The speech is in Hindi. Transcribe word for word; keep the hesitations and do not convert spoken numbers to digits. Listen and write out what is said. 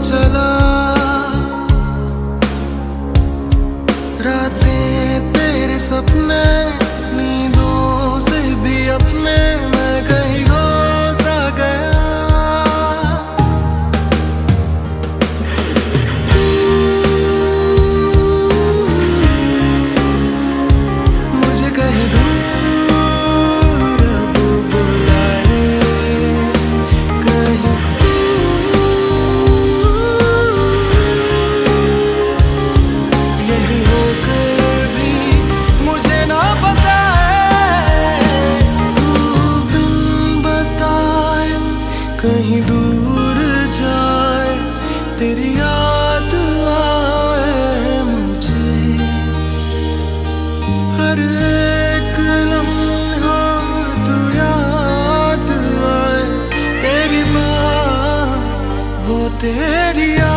चला, रातें तेरे सपने, नींदों से भी अपने, मैं कहीं खो सा गया। मुझे कहीं दूर अब बुलाए, कहीं यही होकर भी मुझे ना पता है, तू बिन बताए कहीं दूर जाए, तेरी याद आए मुझे, हर एक लम्हा तू याद आए, तेरी बात वो तेरी याद